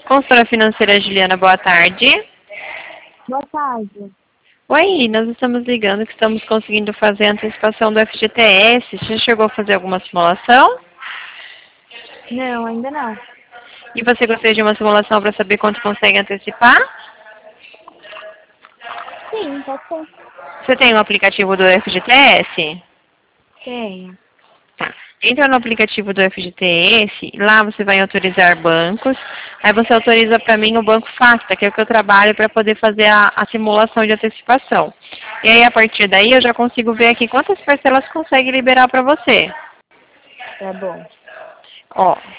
Consultora financeira Juliana, boa tarde. Boa tarde. Oi, nós estamos ligando que estamos conseguindo fazer a antecipação do FGTS. Você chegou a fazer alguma simulação? Não, ainda não. E você gostaria de uma simulação para saber quanto consegue antecipar? Sim, pode ser. Você tem o aplicativo do FGTS? Tenho. Tá. Entra no aplicativo do FGTS, lá você vai em autorizar bancos, aí você autoriza para mim o Banco Facta, que é o que eu trabalho para poder fazer a simulação de antecipação. E aí, a partir daí, eu já consigo ver aqui quantas parcelas consegue liberar para você. Tá bom. Ó,